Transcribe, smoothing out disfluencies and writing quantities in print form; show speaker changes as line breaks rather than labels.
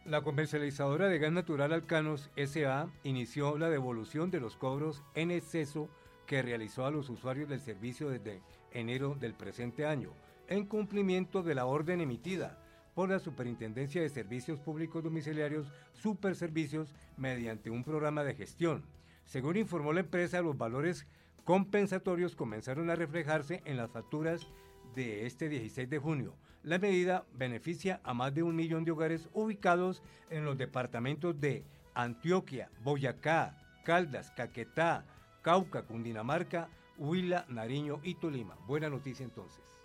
La comercializadora de gas natural Alcanos S.A. inició la devolución de los cobros en exceso que realizó a los usuarios del servicio desde enero del presente año, en cumplimiento de la orden emitida por la Superintendencia de Servicios Públicos Domiciliarios Superservicios mediante un programa de gestión. Según informó la empresa, los valores compensatorios comenzaron a reflejarse en las facturas de este 16 de junio. La medida beneficia a más de 1 millón de hogares ubicados en los departamentos de Antioquia, Boyacá, Caldas, Caquetá, Cauca, Cundinamarca, Huila, Nariño y Tolima. Buena noticia entonces.